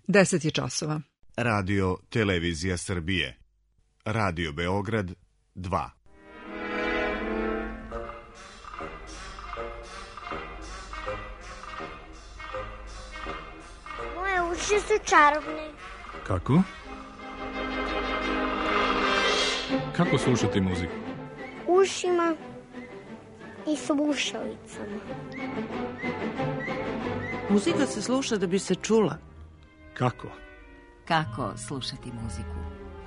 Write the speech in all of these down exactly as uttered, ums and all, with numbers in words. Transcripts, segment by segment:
deset je časova. Radio Televizija Srbije. Radio Beograd dva. Moje uši su čarobne. Kako? Kako slušati muziku? Ušima i slušalicama. Muzika se sluša da bi se čula. Kako? Kako slušati muziku?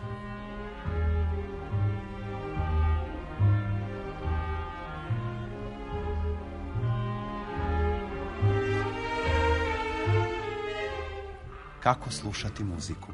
Kako slušati muziku?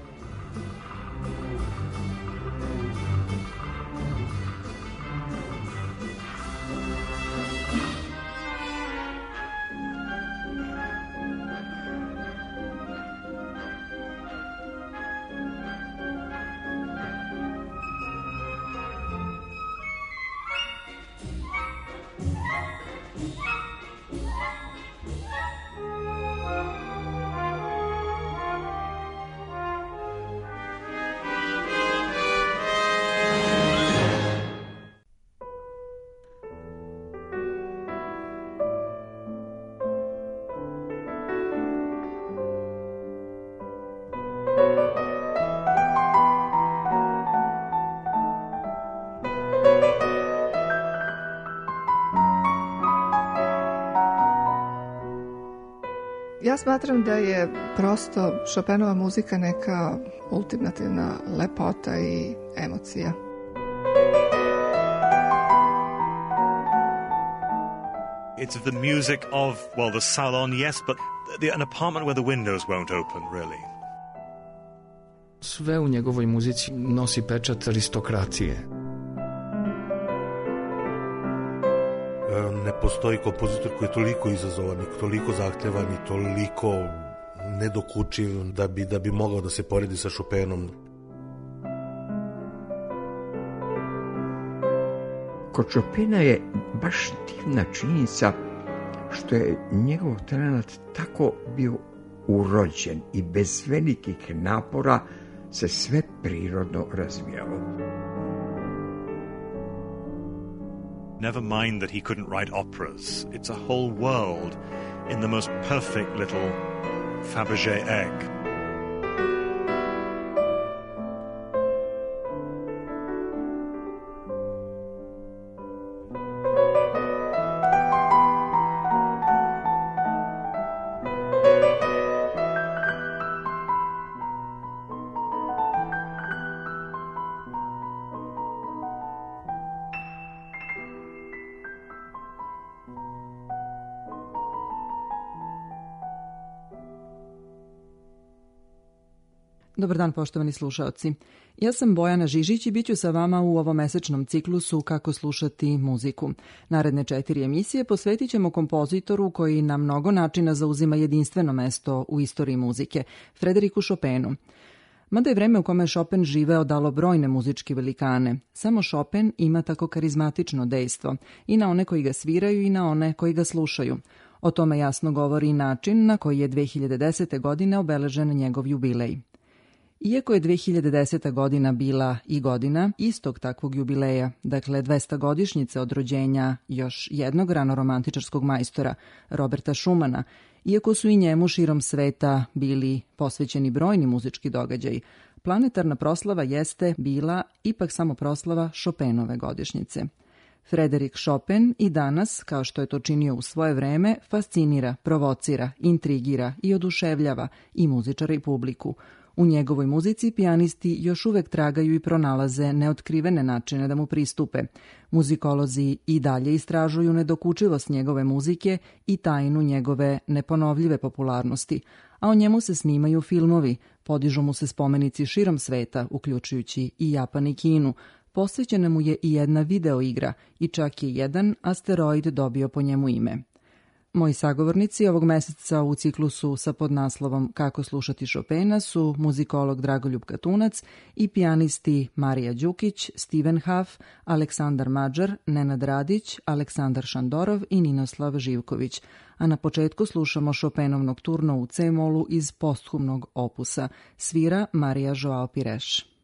Ja smatram da je prosto Chopinova muzika neka ultimativna lepota i emocija. It's the music of, well, the salon, yes, but the, an apartment where the windows won't open, really. Sve u njegovoj muzici nosi pečat aristokratije. Ne postoji kompozitor koji je toliko izazovan i toliko zahtevan i toliko nedokučiv da bi, da bi mogao da se poredi sa Chopinom. Kod Chopina je baš divna činjenica što je njegov talent tako bio urođen i bez velikih napora se sve prirodno razvijalo. Never mind that he couldn't write operas. It's a whole world in the most perfect little Fabergé egg. Dobar dan, poštovani slušaoci. Ja sam Bojana Žižić i bit ću sa vama u ovomesečnom ciklusu Kako slušati muziku. Naredne četiri emisije posvetit ćemo kompozitoru koji na mnogo načina zauzima jedinstveno mesto u istoriji muzike, Frederiku Chopinu. Mada je vreme u kome je Chopin živeo dalo brojne muzičke velikane, samo Chopin ima tako karizmatično dejstvo i na one koji ga sviraju i na one koji ga slušaju. O tome jasno govori i način na koji je dve hiljade desete. godine obeležen njegov jubilej. Iako je dve hiljade deseta. godina bila i godina istog takvog jubileja, dakle dvestogodišnjice od rođenja još jednog ranoromantičarskog majstora, Roberta Schumana, iako su i njemu širom sveta bili posvećeni brojni muzički događaji, planetarna proslava jeste bila ipak samo proslava Chopinove godišnjice. Frédéric Chopin i danas, kao što je to činio u svoje vreme, fascinira, provocira, intrigira i oduševljava i muzičara i publiku. U njegovoj muzici pijanisti još uvek tragaju i pronalaze neotkrivene načine da mu pristupe. Muzikolozi i dalje istražuju nedokučivost njegove muzike i tajnu njegove neponovljive popularnosti, a o njemu se snimaju filmovi, podižu mu se spomenici širom sveta, uključujući i Japan i Kinu. Posvećena mu je i jedna video igra i čak je jedan asteroid dobio po njemu ime. Moji sagovornici ovog meseca u ciklusu sa podnaslovom Kako slušati Chopina su muzikolog Dragoljub Katunac i pijanisti Marija Đukić, Steven Huff, Aleksandar Mađar, Nenad Radić, Aleksandar Šandorov i Ninoslav Živković. A na početku slušamo Chopinov nokturno u C-molu iz posthumnog opusa. Svira Marija Joao Pires.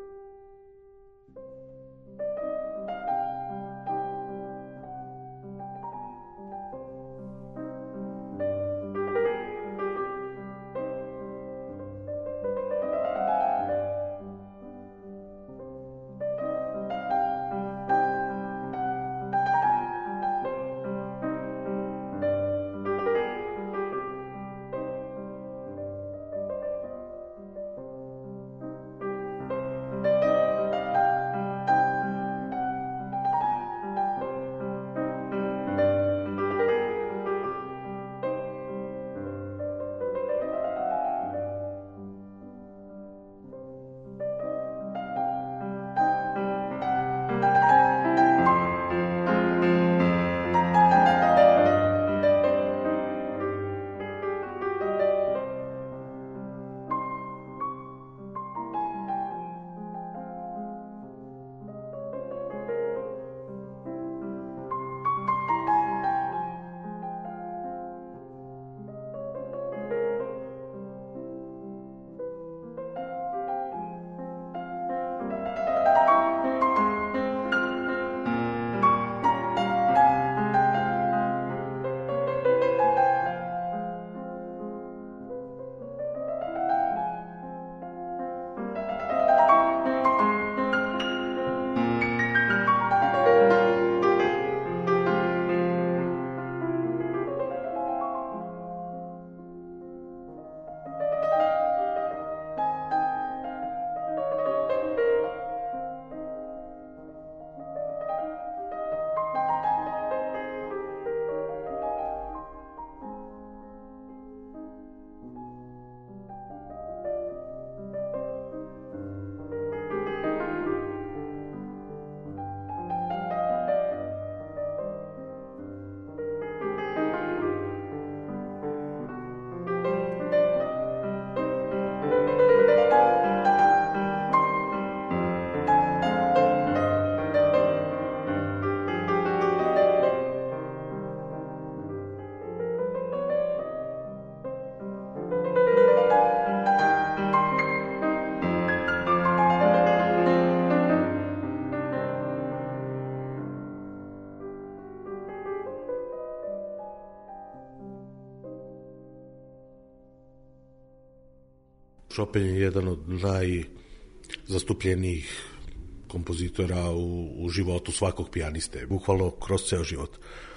Chopin je jedan od najzastupljenijih kompozitora u, u životu svakog pijaniste, bukvalno kroz ceo život.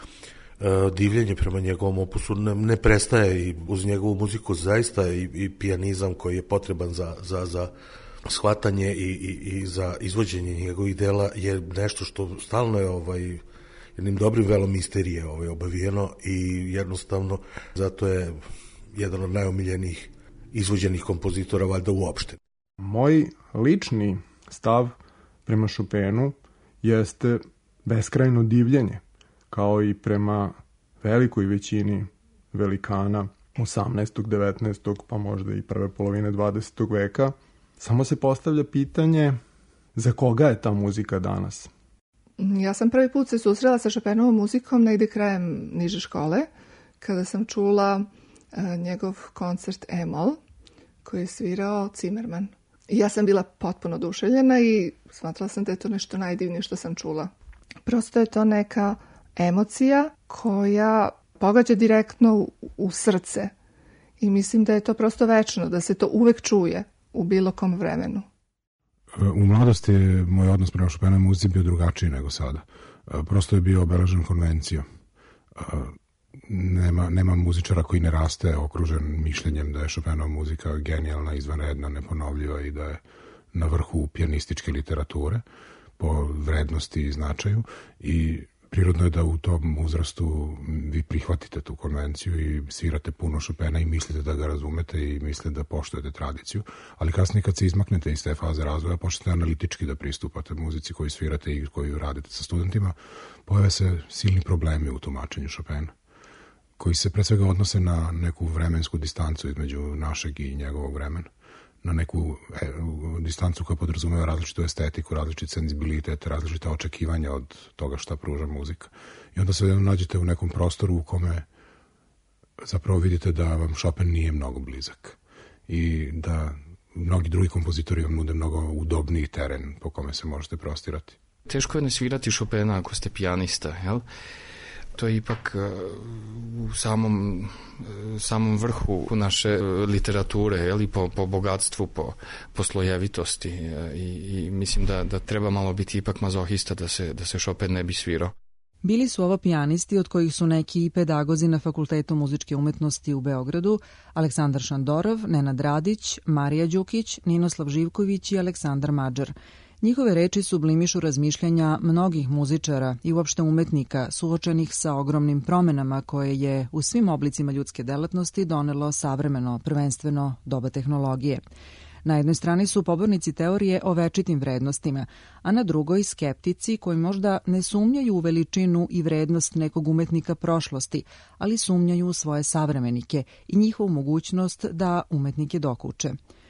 E, divljenje prema njegovom opusu ne, ne prestaje i uz njegovu muziku zaista i, i pijanizam koji je potreban za, za, za shvatanje i, i, i za izvođenje njegovih dela je nešto što stalno je ovaj, jednim dobrim velom misterije ovaj, obavijeno i jednostavno zato je jedan od najomiljenijih izvođenih kompozitora valjda uopšte. Moj lični stav prema Chopinu jeste beskrajno divljenje, kao i prema velikoj većini velikana osamnaestog, devetnaestog pa možda i prve polovine dvadesetog veka. Samo se postavlja pitanje za koga je ta muzika danas? Ja sam prvi put se susrela sa Chopinovom muzikom negde krajem niže škole, kada sam čula uh, njegov koncert E-mol, koji je svirao Zimmerman. I ja sam bila potpuno oduševljena i smatrala sam da je to nešto najdivnije što sam čula. Prosto je to neka emocija koja pogađa direktno u, u srce. I mislim da je to prosto večno, da se to uvek čuje u bilo kom vremenu. U mladosti je moj odnos prema Chopinovoj muzici bio drugačiji nego sada. Prosto je bio obeležen konvencijom. Nema, nema muzičara koji ne raste okružen mišljenjem da je Chopinova muzika genijalna, izvanredna, neponovljiva i da je na vrhu pijanističke literature po vrednosti i značaju i prirodno je da u tom uzrastu vi prihvatite tu konvenciju i svirate puno Chopina i mislite da ga razumete i mislite da poštujete tradiciju, ali kasnije kad se izmaknete iz te faze razvoja, počnete analitički da pristupate muzici koju svirate i koju radite sa studentima, pojave se silni problemi u tumačenju Chopina. koji se pre svega odnose na neku vremensku distancu između našeg i njegovog vremena, na neku e, distancu koja podrazumeva različitu estetiku, različit senzibilitet, različita očekivanja od toga šta pruža muzika. I onda se nađete u nekom prostoru u kome zapravo vidite da vam Chopin nije mnogo blizak i da mnogi drugi kompozitori vam nude mnogo udobniji teren po kome se možete prostirati. Teško je ne svirati Chopina ako ste pijanista, jel? To je ipak u samom, samom vrhu naše literature, jel? Po, po bogatstvu, po, po slojevitosti i, i mislim da, da treba malo biti ipak mazohista da se, da se Chopin ne bi svirao. Bili su ovo pijanisti od kojih su neki i pedagozi na Fakultetu muzičke umetnosti u Beogradu, Aleksandar Šandorov, Nenad Radić, Marija Đukić, Ninoslav Živković i Aleksandar Mađar. Njihove reči sublimišu razmišljanja mnogih muzičara i uopšte umetnika suočenih sa ogromnim promenama koje je u svim oblicima ljudske delatnosti donelo savremeno, prvenstveno doba tehnologije. Na jednoj strani su pobornici teorije o večitim vrednostima, a na drugoj skeptici koji možda ne sumnjaju u veličinu i vrednost nekog umetnika prošlosti, ali sumnjaju u svoje savremenike i njihovu mogućnost da umetnike dokuče.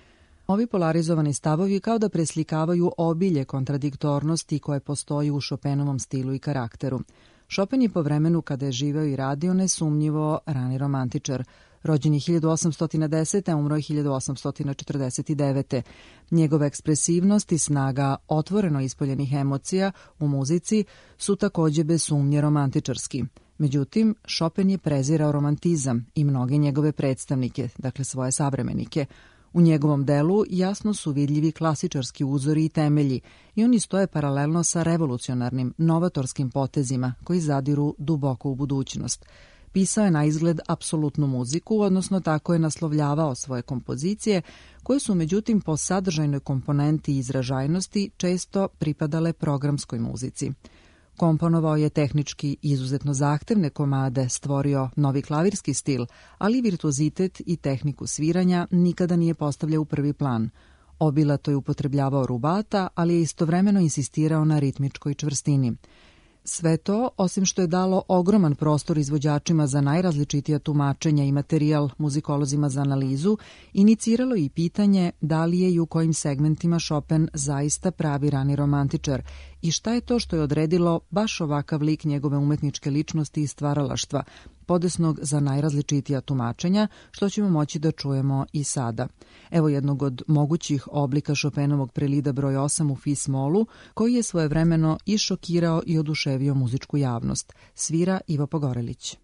Ovi polarizovani stavovi kao da preslikavaju obilje kontradiktornosti koje postoji u Chopinovom stilu i karakteru. Chopin je po vremenu kada je živeo i radio nesumnjivo rani romantičar. Rođen je hiljadu osamsto desete. a umro je hiljadu osamsto četrdeset devete. Njegova ekspresivnost i snaga otvoreno ispoljenih emocija u muzici su takođe bez sumnje romantičarski. Međutim, Chopin je prezirao romantizam i mnoge njegove predstavnike, dakle svoje savremenike. U njegovom delu jasno su vidljivi klasičarski uzori i temelji i oni stoje paralelno sa revolucionarnim, novatorskim potezima koji zadiru duboko u budućnost. Pisao je na izgled apsolutnu muziku, odnosno tako je naslovljavao svoje kompozicije, koje su međutim po sadržajnoj komponenti i izražajnosti često pripadale programskoj muzici. Komponovao je tehnički izuzetno zahtevne komade, stvorio novi klavirski stil, ali virtuozitet i tehniku sviranja nikada nije postavljao u prvi plan. Obilato je upotrebljavao rubata, ali je istovremeno insistirao na ritmičkoj čvrstini. Sve to, osim što je dalo ogroman prostor izvođačima za najrazličitija tumačenja i materijal muzikolozima za analizu, iniciralo i pitanje da li je i u kojim segmentima Chopin zaista pravi rani romantičar i šta je to što je odredilo baš ovakav lik njegove umetničke ličnosti i stvaralaštva, podesnog za najrazličitija tumačenja, što ćemo moći da čujemo i sada. Evo jednog od mogućih oblika Chopinovog prelida broj osam u fis molu, koji je svojevremeno i šokirao i oduševio muzičku javnost. Svira Ivo Pogorelić.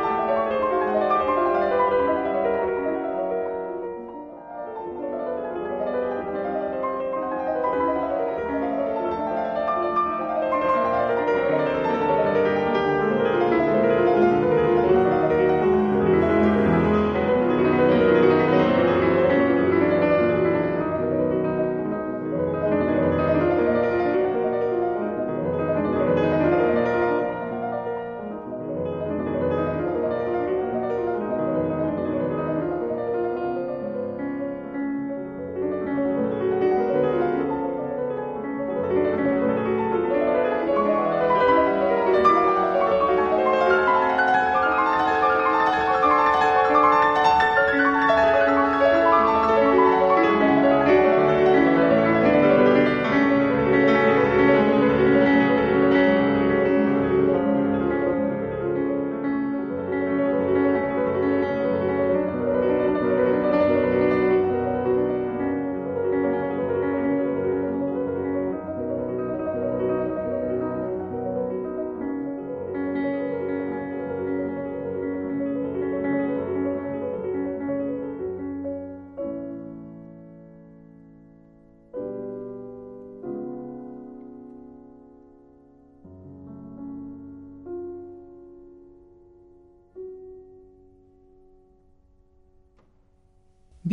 Thank you.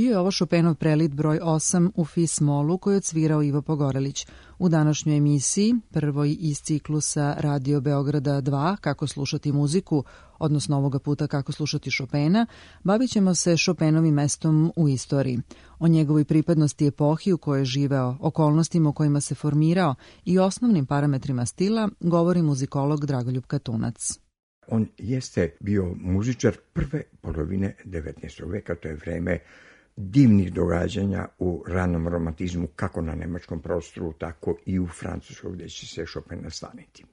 Bio je ovo Chopinov prelit broj osam u fis molu koji je odsvirao Ivo Pogorelić. U današnjoj emisiji, prvoj iz ciklusa Radio Beograda dva, Kako slušati muziku, odnosno ovoga puta Kako slušati Chopina, bavit ćemo se Chopinovim mestom u istoriji, o njegovoj pripadnosti epohi u kojoj je živeo, okolnostima u kojima se formirao i osnovnim parametrima stila, govori muzikolog Dragoljub Katunac. On jeste bio muzičar prve polovine devetnaestog veka, to je vreme divnih događanja u ranom romantizmu, kako na nemačkom prostoru, tako i u francuskom, gdje će se Chopin nastaniti.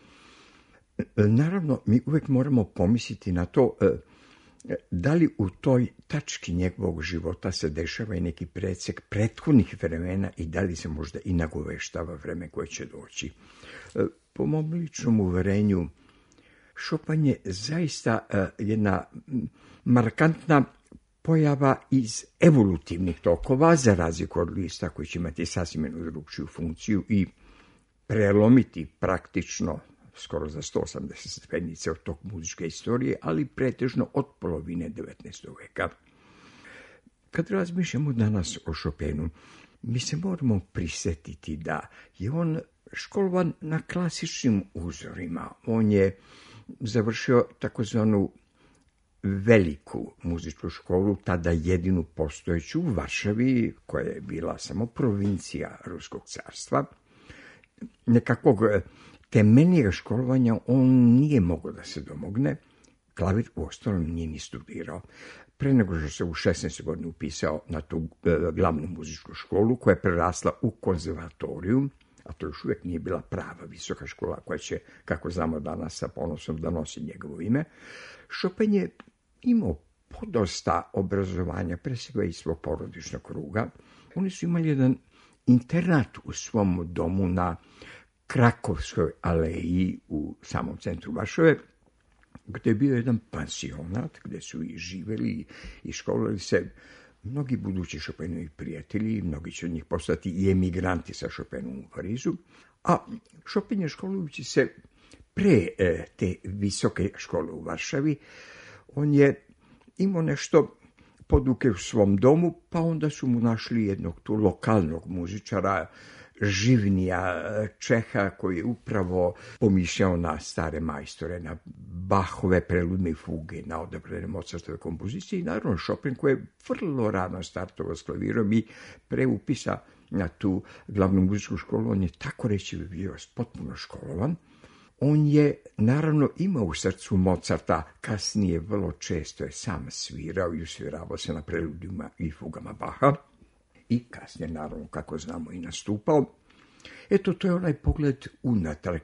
Naravno, mi uvek moramo pomisliti na to da li u toj tački njegovog života se dešava i neki predsek prethodnih vremena i da li se možda i nagoveštava vreme koje će doći. Po mom ličnom uverenju, Chopin je zaista jedna markantna pojava iz evolutivnih tokova, za razliku od Lista koji će imati sasvim jednu drugčiju funkciju i prelomiti praktično skoro za sto osamdeset stepenice od tog muzičke istorije, ali pretežno od polovine devetnaestog veka. Kad razmišljamo danas o Chopinu, mi se moramo prisetiti da je on školovan na klasičnim uzorima. On je završio takozvanu veliku muzičku školu, tada jedinu postojeću u Varšavi, koja je bila samo provincija Ruskog carstva. Nekakvog temeljnijeg školovanja on nije mogao da se domogne. Klavir u ostalom nije ni studirao. Pre nego što se u šesnaestoj godini upisao na tu glavnu muzičku školu, koja je prerasla u konzervatorijum, a to još uvijek nije bila prava visoka škola koja će, kako znamo danas, sa ponosom da nosi njegovo ime. Chopin je imao podosta obrazovanja, pre svega iz svog porodičnog kruga. Oni su imali jedan internat u svom domu na Krakovskoj aleji u samom centru Varšave, gdje je bio jedan pansionat, gdje su i živjeli i školovali se mnogi budući Chopinovi prijatelji, mnogi će od njih postati i emigranti sa Chopinom u Parizu, a Chopin je školujući se pre e, te visoke škole u Varšavi, on je imao nešto poduke u svom domu, pa onda su mu našli jednog tu lokalnog muzičara, Živnija Čeha, koji je upravo pomišljao na stare majstore, na Bachove preludne fuge, na odabrane Mozartove kompozicije i naravno Chopin koji je vrlo rano startovao s klavirom i pre upisa na tu glavnu muzičku školu, on je tako reći bio potpuno školovan. On je naravno imao u srcu Mozarta, kasnije vrlo često je sam svirao i usviravao se na preludima i fugama Bacha. I kasnije, naravno, kako znamo, i nastupao. Eto, to je onaj pogled unatrag.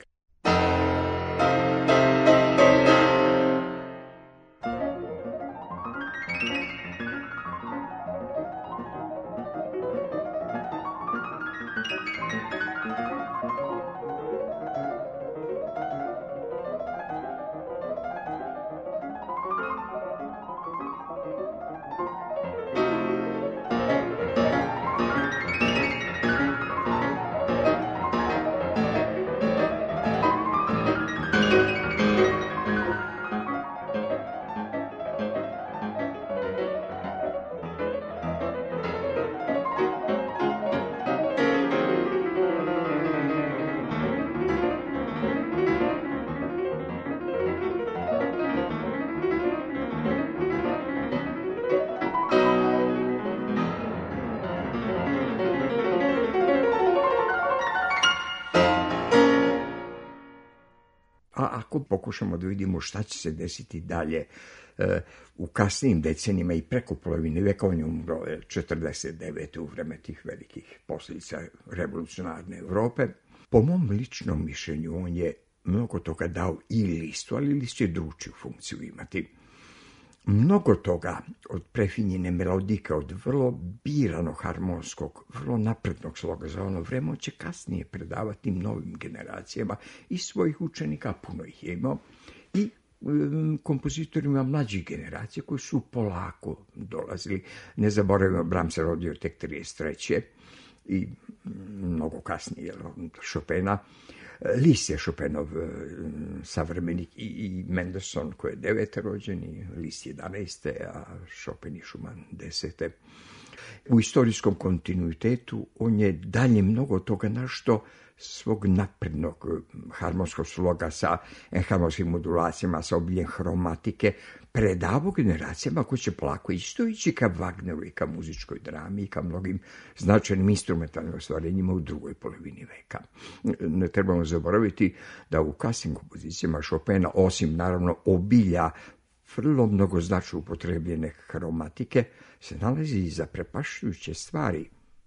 A ako pokušamo da vidimo šta će se desiti dalje e, u kasnijim decenijima i preko polovine veka, on je umro četrdeset devete u vreme tih velikih posljedica revolucionarne Evrope. Po mom ličnom mišljenju on je mnogo toga dao i Listu, ali List će drugčiju funkciju imati. Mnogo toga od prefinjene melodike, od vrlo biranog harmonskog, vrlo naprednog sloga za ono vreme, on će kasnije predavati novim generacijama i svojih učenika, puno ih je imao, i um, kompozitorima mlađih generacija koji su polako dolazili. Ne zaboravimo, Brahms se rodio tek trideset treće i mnogo kasnije Chopina. Liszt je Chopinov savremenik i, i Mendelssohn koji je devete rođeni, Liszt jedanaeste, a Chopin i Schumann desete. U istorijskom kontinuitetu on je dalje mnogo toga našto svog naprednog harmonskog sloga sa enharmonskim modulacijama, sa obiljem hromatike, predavo generacijama koji će polako isto ići ka Wagneru i ka muzičkoj drami i ka mnogim značajnim instrumentalnim ostvarenjima u drugoj polovini veka. Ne trebamo zaboraviti da u kasnim kompozicijama Chopina, osim naravno obilja vrlo mnogoznačno upotrebljene hromatike, se nalazi i zaprepašćujuće stvari.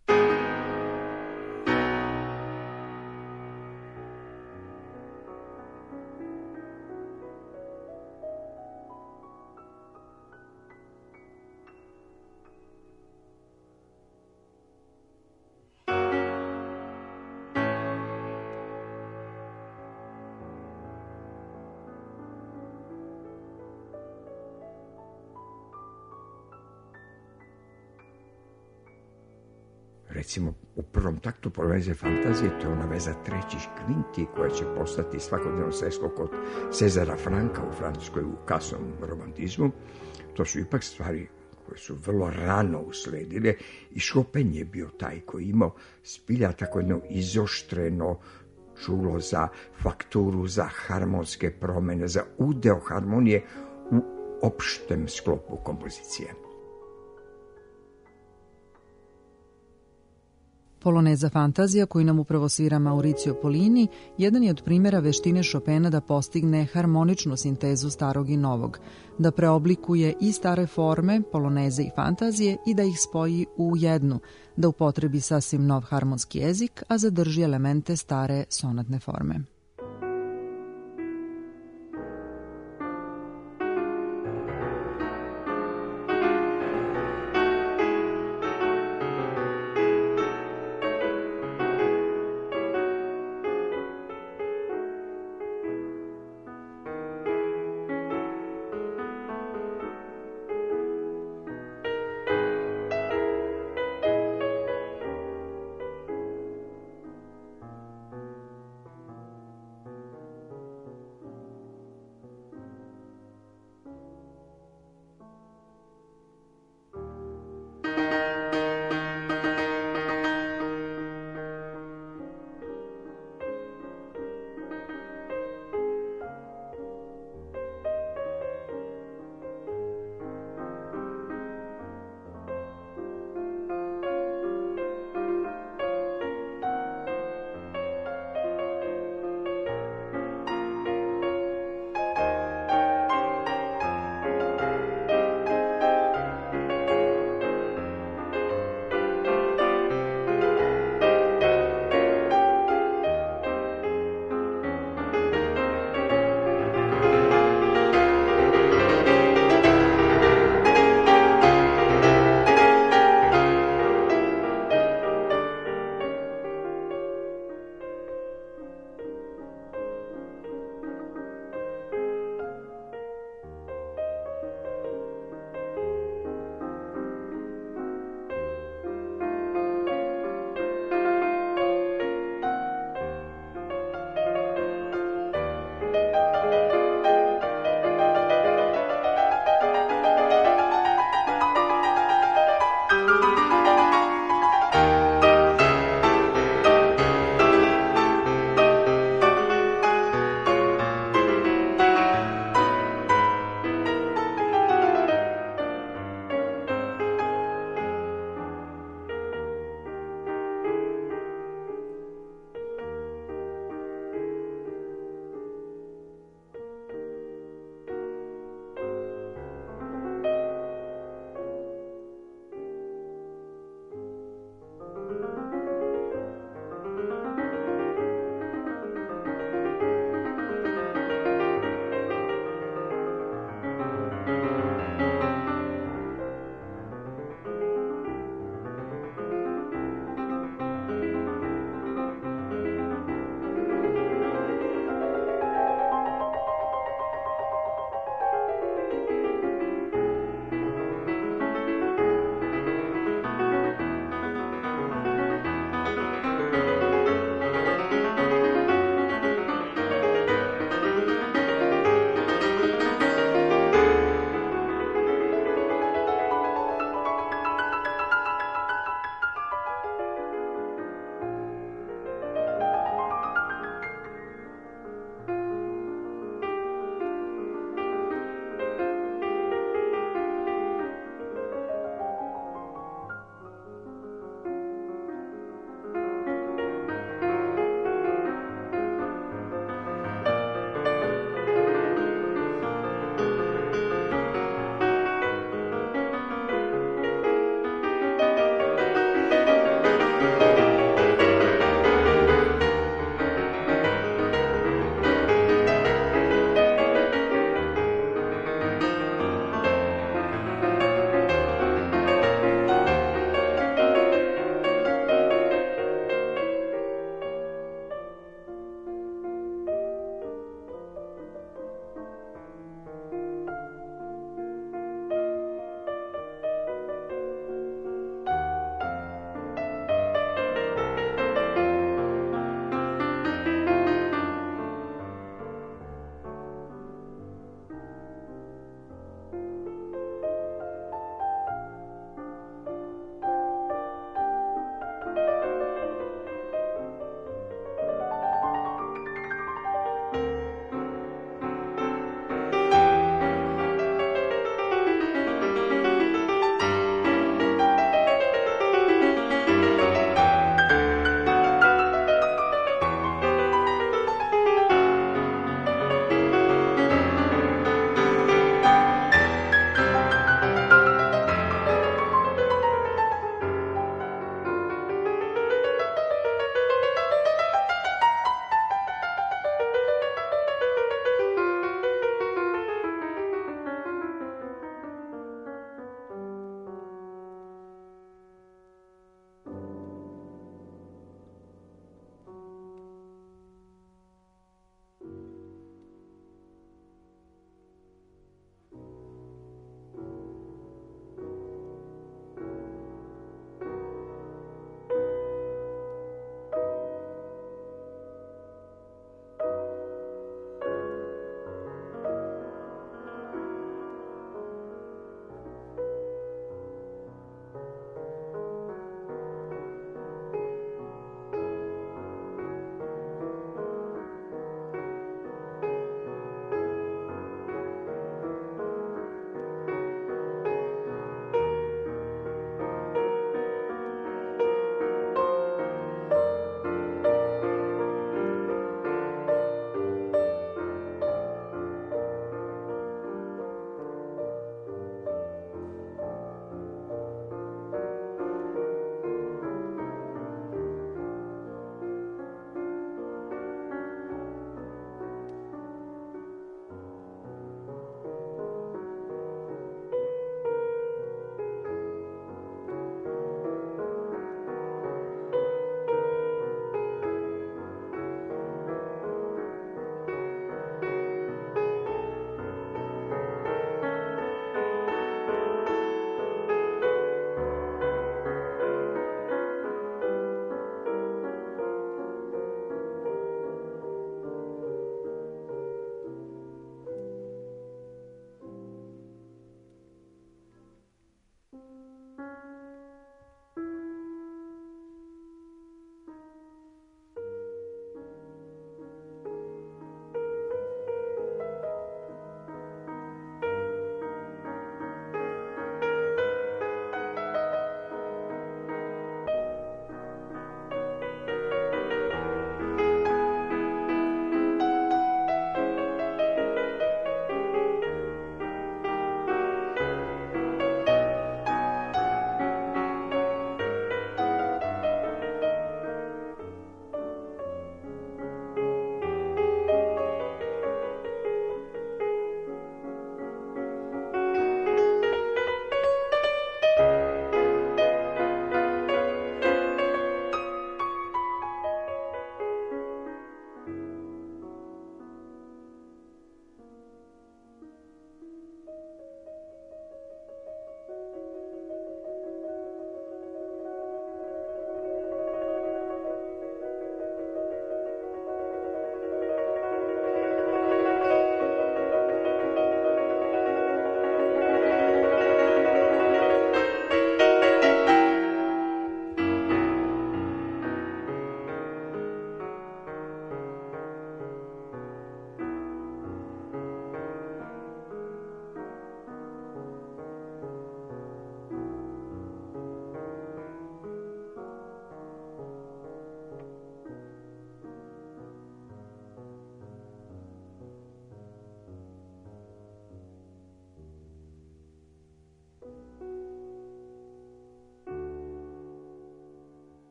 Recimo, u prvom taktu poloneze fantazije, to je ona veza trećih kvinti koja će postati svakodnevno sredstvo kod Cezara Franka u Francuskoj u kasnom romantizmu. To su ipak stvari koje su vrlo rano usledile i Chopin je bio taj koji imao zbilja tako jedno izoštreno čulo za fakturu, za harmonske promene, za udeo harmonije u opštem sklopu kompozicije. Poloneza fantazija, koju nam upravo svira Mauricio Polini, jedan je od primjera veštine Chopina da postigne harmoničnu sintezu starog i novog, da preoblikuje i stare forme, poloneze i fantazije i da ih spoji u jednu, da upotrebi sasvim nov harmonski jezik, a zadrži elemente stare sonatne forme.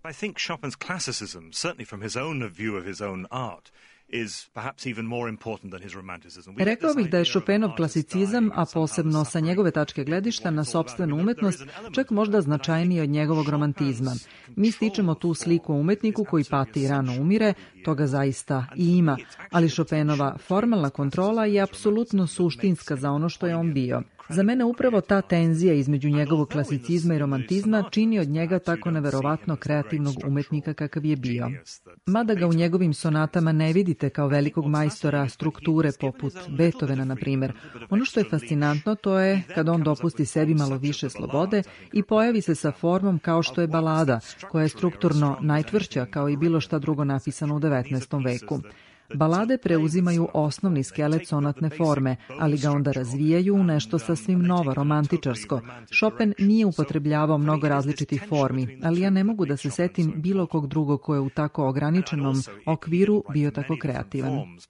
I think Chopin's classicism, certainly from his own view of his own art, is perhaps even more important than his romanticism. Rekao bih da je Chopinov klasicizam, a posebno sa njegove tačke gledišta na sopstvenu umetnost, čak možda značajniji od njegovog romantizma. Mi stičemo tu sliku o umetniku koji pati i rano umire, toga zaista i ima, ali Chopinova formalna kontrola je apsolutno suštinska za ono što je on bio. Za mene upravo ta tenzija između njegovog klasicizma i romantizma čini od njega tako neverovatno kreativnog umetnika kakav je bio. Mada ga u njegovim sonatama ne vidite kao velikog majstora strukture poput Beethovena, na primjer. Ono što je fascinantno to je kad on dopusti sebi malo više slobode i pojavi se sa formom kao što je balada, koja je strukturno najtvrđa kao i bilo šta drugo napisano u devetnaestom veku. Balade preuzimaju osnovni skelet sonatne forme, ali ga onda razvijaju u nešto sasvim novo, romantičarsko. Chopin nije upotrebljavao mnogo različitih formi, ali ja ne mogu da se setim bilo kog drugog ko je u tako ograničenom okviru bio tako kreativan.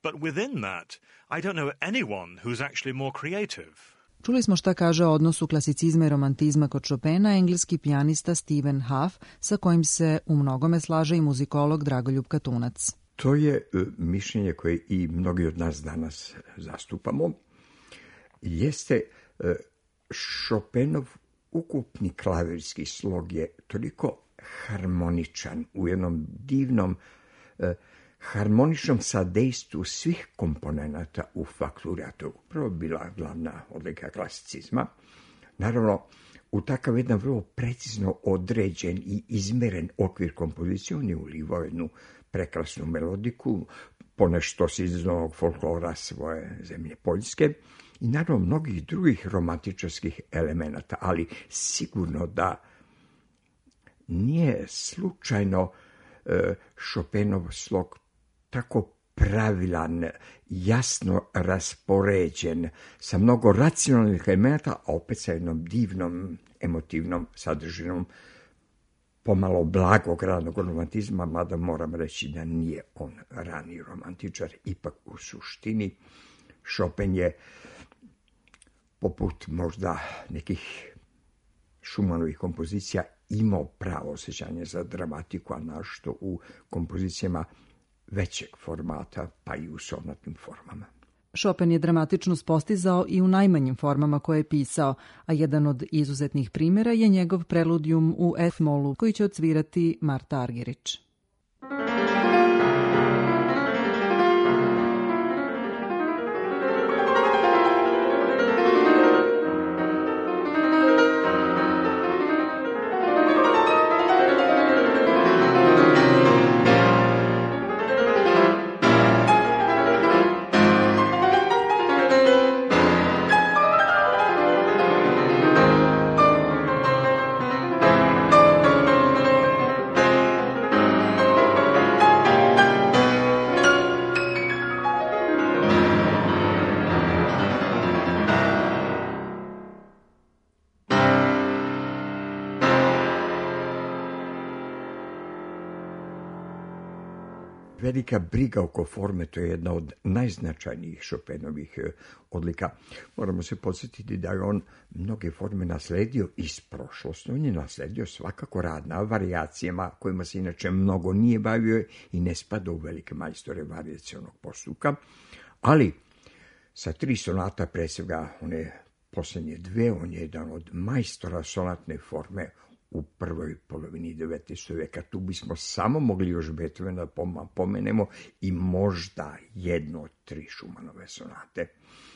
Čuli smo šta kaže o odnosu klasicizma i romantizma kod Chopina engleski pijanista Stephen Huff, sa kojim se u mnogome slaže i muzikolog Dragoljub Katunac. To je mišljenje koje i mnogi od nas danas zastupamo. Jeste Chopinov ukupni klavirski slog je toliko harmoničan u jednom divnom harmoničnom sadejstvu svih komponenata u fakturi, a to je upravo bila glavna odlika klasicizma. Naravno, u takav jedan vrlo precizno određen i izmeren okvir kompozicije on je ulivao jednu prekrasnu melodiku, ponešto se iz novog folklora svoje zemlje Poljske i naravno mnogih drugih romantičarskih elemenata, ali sigurno da nije slučajno e, Chopinov slog tako pravilan, jasno raspoređen, sa mnogo racionalnih elemenata, a opet sa jednom divnom, emotivnom sadržinom, pomalo blagog ranog romantizma, mada moram reći da nije on rani romantičar, ipak u suštini Chopin je, poput možda nekih Schumannovih kompozicija, imao pravo osjećanje za dramatiku, a našto u kompozicijama većeg formata, pa i u sonatnim formama. Chopin je dramatičnost postizao i u najmanjim formama koje je pisao, a jedan od izuzetnih primjera je njegov preludijum u F-molu, koji će odsvirati Marta Argerich. Velika briga oko forme, to je jedna od najznačajnijih Chopinovih odlika. Moramo se podsjetiti da je on mnoge forme nasledio iz prošlosti. On je nasledio svakako rad na varijacijama, kojima se inače mnogo nije bavio i ne spada u velike majstore varijacionog postupka. Ali sa tri sonata, pre svega one posljednje dve, on je jedan od majstora sonatne forme u prvoj polovini devetnaestog veka. Tu bismo samo mogli još Beethovena pomenemo i možda jedno od tri Schumannove sonate.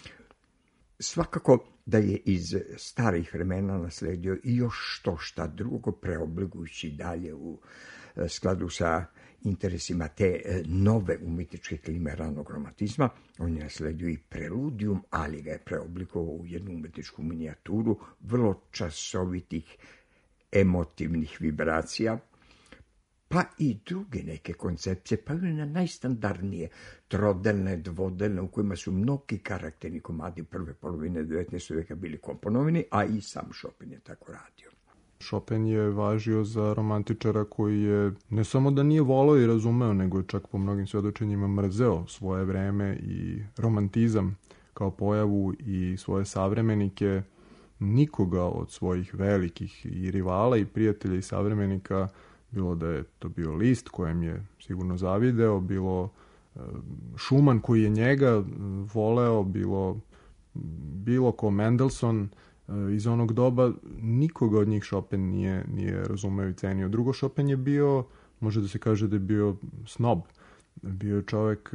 Svakako da je iz starih vremena nasledio i još što šta drugo, preobligujući dalje u skladu sa interesima te nove umjetničke klime ranog romantizma. On je nasledio i preludijum, ali ga je preoblikovao u jednu umjetničku minijaturu vrlo časovitih emotivnih vibracija, pa i druge neke koncepcije, pa i na najstandardnije trodelne, dvodelne, u kojima su mnogi karakterni komadi prve polovine devetnaestog veka bili komponovani, a i sam Chopin je tako radio. Chopin je važio za romantičara koji je ne samo da nije volao i razumeo, nego je čak po mnogim svedočenjima mrzeo svoje vreme i romantizam kao pojavu i svoje savremenike. Nikoga od svojih velikih i rivala i prijatelja i savremenika bilo da je to bio Liszt kojem je sigurno zavideo, bilo Schumann koji je njega voleo, bilo, bilo ko Mendelssohn iz onog doba, nikoga od njih Chopin nije, nije razumeo i cenio. Drugo, Chopin je bio, može da se kaže da je bio snob, bio je čovek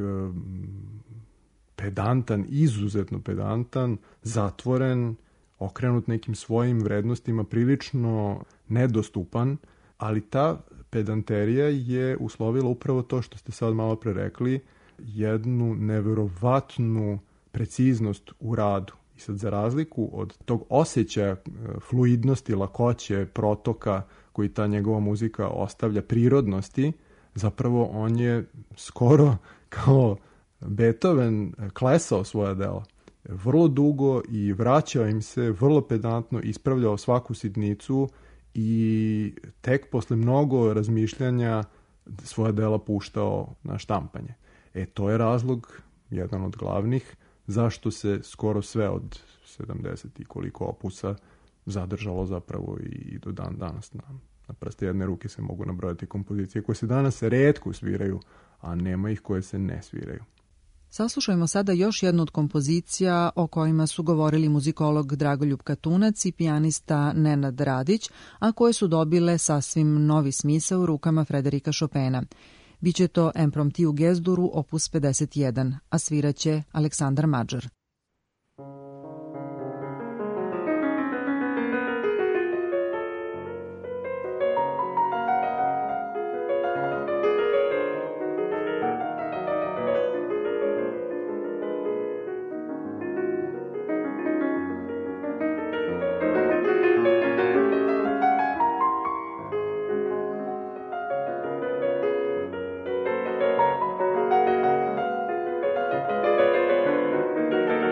pedantan, izuzetno pedantan, zatvoren, okrenut nekim svojim vrednostima, prilično nedostupan, ali ta pedanterija je uslovila upravo to što ste sad malo pre rekli, jednu neverovatnu preciznost u radu. I sad za razliku od tog osjećaja fluidnosti, lakoće, protoka koji ta njegova muzika ostavlja, prirodnosti, zapravo on je skoro kao Beethoven klesao svoja dela. Vrlo dugo i vraćao im se, vrlo pedantno, ispravljao svaku sitnicu i tek posle mnogo razmišljanja svoja dela puštao na štampanje. E, to je razlog, jedan od glavnih, zašto se skoro sve od sedamdeset i koliko opusa zadržalo zapravo i do dan danas. Na, na prste jedne ruke se mogu nabrojati kompozicije koje se danas retko sviraju, a nema ih koje se ne sviraju. Saslušajmo sada još jednu od kompozicija o kojima su govorili muzikolog Dragoljub Katunac i pijanista Nenad Radić, a koje su dobile sasvim novi smisao u rukama Frederika Chopina. Biće to Impromptu u G-duru opus pedeset jedan, a sviraće Aleksandar Mađar. Thank you.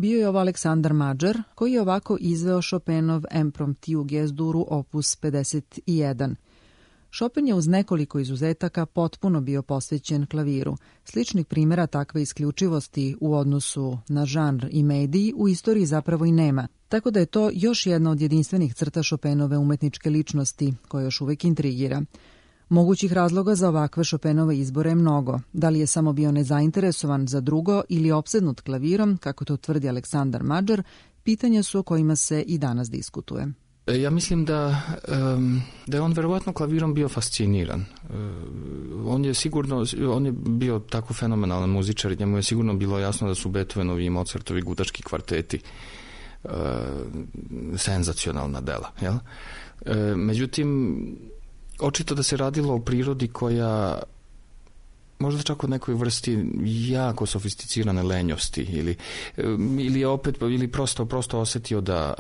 bio je ovo Aleksandar Mađar, koji je ovako izveo Chopinov Impromptu G-duru opus pedeset jedan. Chopin je uz nekoliko izuzetaka potpuno bio posvećen klaviru. Sličnih primjera takve isključivosti u odnosu na žanr i mediji u istoriji zapravo i nema. Tako da je to još jedna od jedinstvenih crta Chopinove umetničke ličnosti, koja još uvek intrigira. Mogućih razloga za ovakve Chopinove izbore je mnogo. Da li je samo bio nezainteresovan za drugo ili opsednut klavirom, kako to tvrdi Aleksandar Mađar, pitanja su o kojima se i danas diskutuje. Ja mislim da, um, da je on verovatno klavirom bio fasciniran. Uh, on je sigurno, on je bio tako fenomenalan muzičar, njemu je sigurno bilo jasno da su Beethovenovi i Mozartovi gudački kvarteti uh, senzacionalna dela. Jel? Uh, međutim, očito da se radilo o prirodi koja možda čak o nekoj vrsti jako sofisticirane lenjosti ili, ili je opet ili prosto, prosto osetio da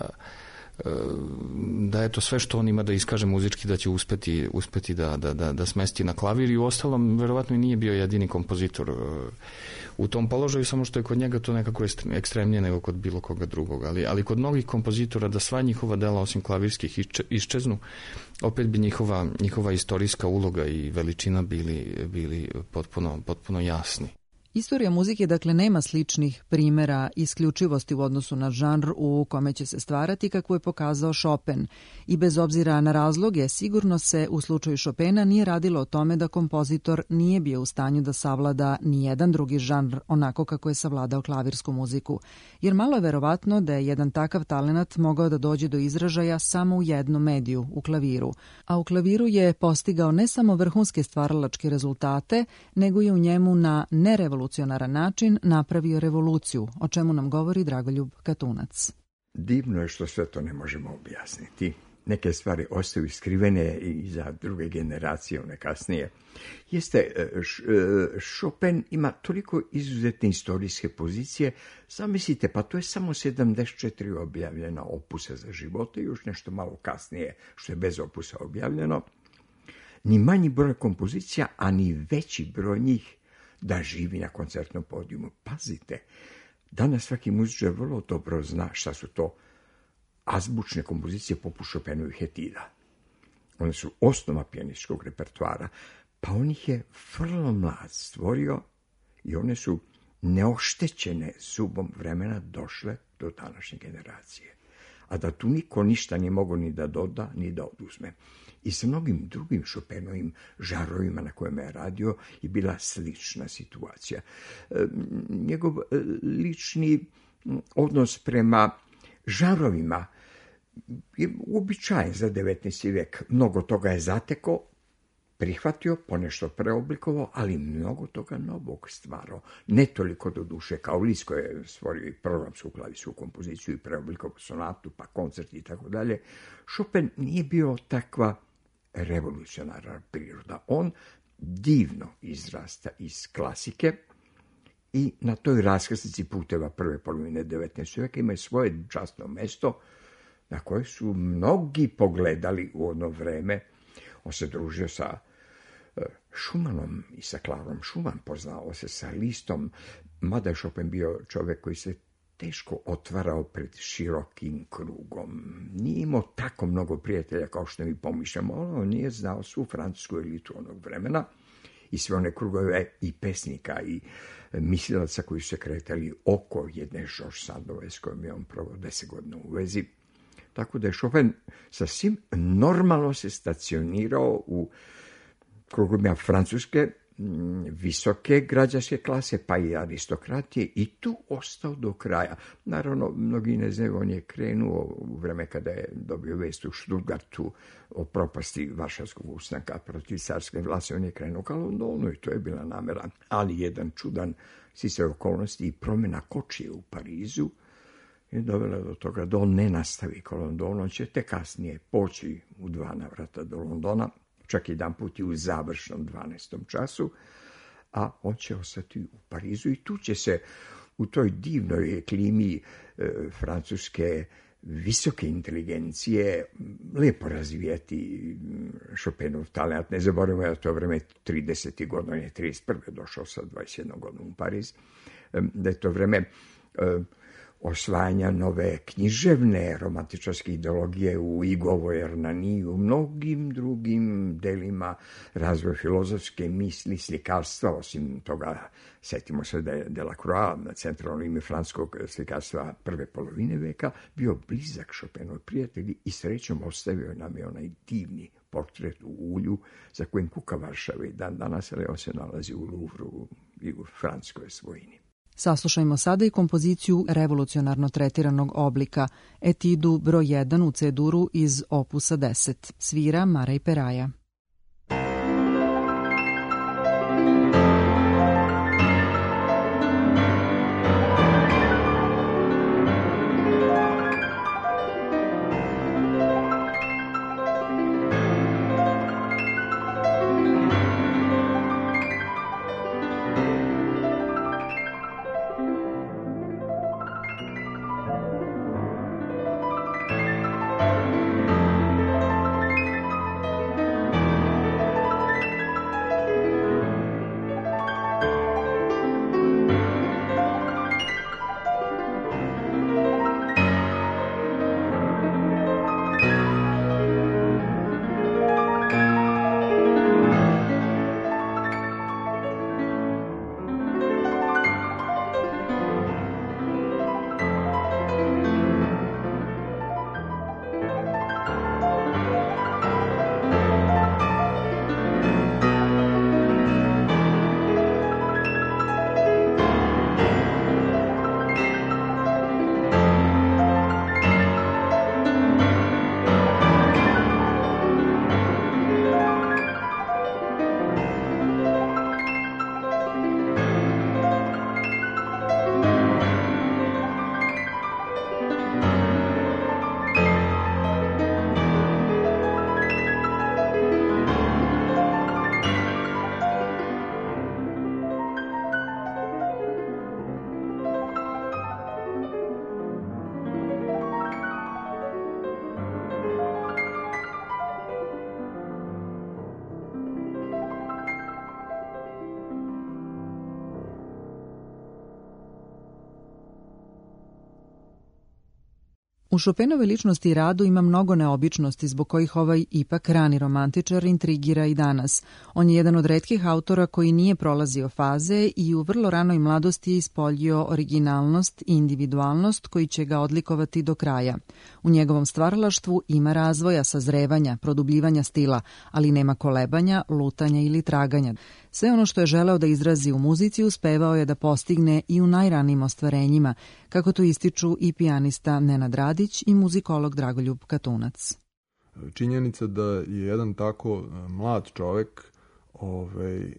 da je to sve što on ima da iskaže muzički da će uspeti, uspeti da, da, da, da smesti na klavir i u ostalom verovatno i nije bio jedini kompozitor u tom položaju, samo što je kod njega to nekako ekstremnije nego kod bilo koga drugog, ali, ali kod mnogih kompozitora da sva njihova dela osim klavirskih iščeznu, opet bi njihova, njihova istorijska uloga i veličina bili, bili potpuno, potpuno jasni. Istorija muzike dakle nema sličnih primjera isključivosti u odnosu na žanr u kome će se stvarati kako je pokazao Chopin. I bez obzira na razloge, sigurno se u slučaju Chopina nije radilo o tome da kompozitor nije bio u stanju da savlada ni jedan drugi žanr onako kako je savladao klavirsku muziku. Jer malo je verovatno da je jedan takav talenat mogao da dođe do izražaja samo u jednom mediju, u klaviru. A u klaviru je postigao ne samo vrhunske stvaralačke rezultate, nego je u njemu na nerevolucionaran revolucionaran način napravio revoluciju, o čemu nam govori Dragoljub Katunac. Divno je što sve to ne možemo objasniti. Neke stvari ostaju skrivene i za druge generacije, one kasnije. Jeste, Chopin ima toliko izuzetne istorijske pozicije, zamislite, pa to je samo sedamdeset četiri objavljena opusa za živote i još nešto malo kasnije što je bez opusa objavljeno. Ni manji broj kompozicija, a ni veći broj njih da živi na koncertnom podijumu. Pazite, danas svaki muzičar vrlo dobro zna šta su to azbučne kompozicije poput Chopinovih etida. One su osnova pijanističkog repertoara, pa on ih je vrlo mlad stvorio i one su neoštećene zubom vremena došle do današnje generacije. A da tu niko ništa nije mogao ni da doda, ni da oduzme. I sa mnogim drugim Chopinovim žarovima na kojima je radio je bila slična situacija. Njegov lični odnos prema žarovima je uobičajen za devetnaesti vijek. Mnogo toga je zatekao, prihvatio, ponešto preoblikovao, ali mnogo toga novog stvarao. Ne toliko do duše kao Liszt koji je stvorio i programsku klavirsku kompoziciju i preoblikovao sonatu, pa koncert i tako dalje. Chopin nije bio takva revolucionarna priroda. On divno izrasta iz klasike i na toj raskrsnici puteva prve polovine devetnaestog vijeka ima svoje časno mesto na koje su mnogi pogledali u ono vreme. On se družio sa Schumannom i sa Klarom Schumann, poznao se sa Lisztom, mada je Chopin bio čovjek koji se teško otvarao pred širokim krugom. Nije imao tako mnogo prijatelja kao što mi pomišljamo, on nije znao svu francusku elitu onog vremena i sve one krugove i pesnika i mislilaca koji su se kretali oko jedne Georges Sandove s kojom je on proveo deset godina u vezi. Tako da je Chopin sasvim normalno se stacionirao u krugovima francuske visoke građanske klase, pa i aristokratije, i tu ostao do kraja. Naravno, mnogi ne znaju, on je krenuo u vreme kada je dobio vest u Stuttgartu o propasti Varšavskog ustanka protiv carske vlasti, on je krenuo ka Londonu i to je bila namera. Ali jedan čudan sticaj okolnosti i promjena kočije u Parizu je dovela do toga da on ne nastavi ka Londonu, on će te kasnije poći u dva navrata do Londona, čak jedan put i u završnom dvanaestom času, a on će ostati u Parizu i tu će se u toj divnoj klimi e, francuske visoke inteligencije lijepo razvijati Chopinov talent. Ne zaboravimo da to vreme tridesetih godina, je trideset prve došao sa dvadeset jednom godinom u Pariz, e, da je to vreme e, osvajanja nove književne romantičarske ideologije u Igovo Ernani i u mnogim drugim delima razvoja filozofske misli, slikarstva. Osim toga, setimo se da je Delacroix, centralno ime francuskog slikarstva prve polovine veka, bio blizak Chopinovoj prijatelji i srećom ostavio nam je onaj divni portret u ulju za kojim kuka Varšave i dan danas, ali on se nalazi u Louvru i u francuskoj svojini. Saslušajmo sada i kompoziciju revolucionarno tretiranog oblika, etidu broj jedan u C-duru iz opusa deset, svira Marej Peraja. U Chopinove ličnosti i radu ima mnogo neobičnosti zbog kojih ovaj ipak rani romantičar intrigira i danas. On je jedan od retkih autora koji nije prolazio faze i u vrlo ranoj mladosti je ispoljio originalnost i individualnost koji će ga odlikovati do kraja. U njegovom stvaralaštvu ima razvoja, sazrevanja, produbljivanja stila, ali nema kolebanja, lutanja ili traganja. Sve ono što je želeo da izrazi u muzici uspevao je da postigne i u najranijim ostvarenjima, kako to ističu i pijanista Nenad Radić i muzikolog Dragoljub Katunac. Činjenica da je jedan tako mlad čovek ovaj,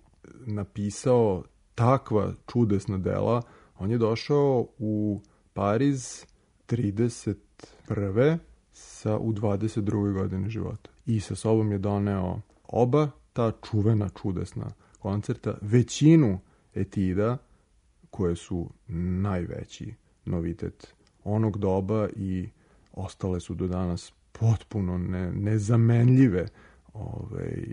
napisao takva čudesna dela, on je došao u Pariz trideset prve sa u dvadeset drugoj godini života. I sa sobom je doneo oba ta čuvena čudesna koncerta, većinu etida koje su najveći novitet onog doba i ostale su do danas potpuno ne, nezamenljive ovaj,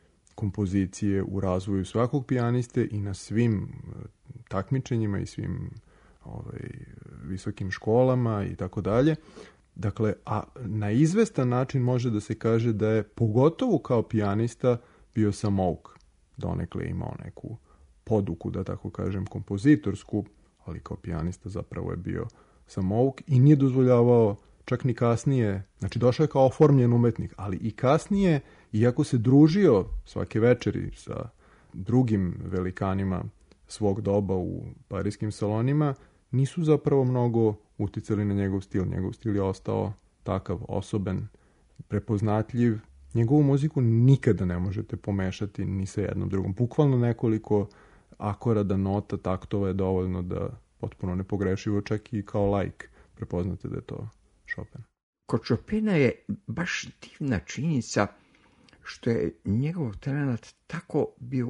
kompozicije u razvoju svakog pijaniste i na svim takmičenjima i svim ovaj, visokim školama i tako dalje. Dakle, a na izvestan način može da se kaže da je pogotovo kao pijanista bio samouk. Donekle je imao neku poduku, da tako kažem, kompozitorsku, ali kao pijanista zapravo je bio samouk i nije dozvoljavao čak ni kasnije, znači došao je kao oformljen umetnik, ali i kasnije, iako se družio svake večeri sa drugim velikanima svog doba u parijskim salonima, nisu zapravo mnogo uticali na njegov stil. Njegov stil je ostao takav osoben, prepoznatljiv. Njegovu muziku nikada ne možete pomešati ni sa jednom drugom. Bukvalno nekoliko akorada, nota, taktova je dovoljno da potpuno nepogrešivo, čak i kao laik prepoznate da je to Chopin. Kod Chopina je baš divna činjenica što je njegov talent tako bio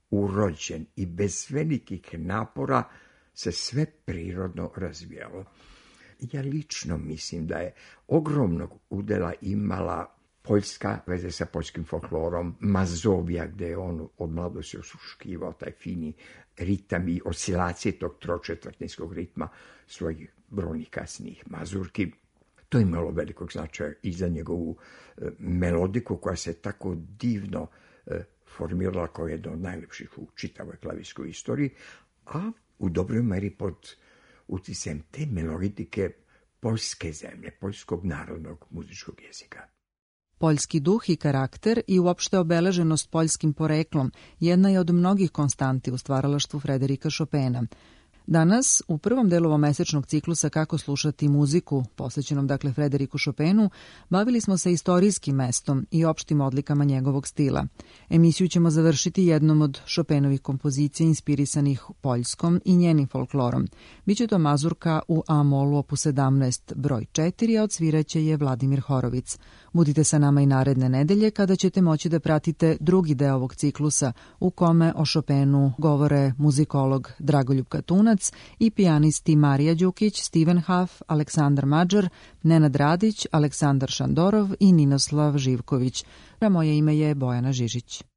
urođen i bez velikih napora se sve prirodno razvijalo. Ja lično mislim da je ogromnog udela imala Poljska, veze sa poljskim folklorom, Mazovija, gde je on od mladosti osluškivao taj fini ritam i oscilacije tog tročetvrtinskog ritma svojih brojnih kasnijih mazurki. To je imalo velikog značaja i za njegovu e, melodiku koja se tako divno e, formirala kao jedna od najlepših u čitavoj klavirskoj istoriji, a u dobroj meri pod uticajem te melodike poljske zemlje, poljskog narodnog muzičkog jezika. Poljski duh i karakter i uopšte obeleženost poljskim poreklom jedna je od mnogih konstanti u stvaralaštvu Frederika Chopina. Danas, u prvom delu ovomesečnog ciklusa Kako slušati muziku, posvećenom dakle Frederiku Chopinu, bavili smo se istorijskim mestom i opštim odlikama njegovog stila. Emisiju ćemo završiti jednom od Chopinovih kompozicija inspirisanih Poljskom i njenim folklorom. Biće to mazurka u A-molu opus sedamnaest broj četiri, a odsviraće je Vladimir Horovic. Budite sa nama i naredne nedelje kada ćete moći da pratite drugi deo ovog ciklusa u kome o Chopinu govore muzikolog Dragoljub Katunac i pijanisti Marija Đukić, Steven Huff, Aleksandar Mađar, Nenad Radić, Aleksandar Šandorov i Ninoslav Živković. A moje ime je Bojana Žižić.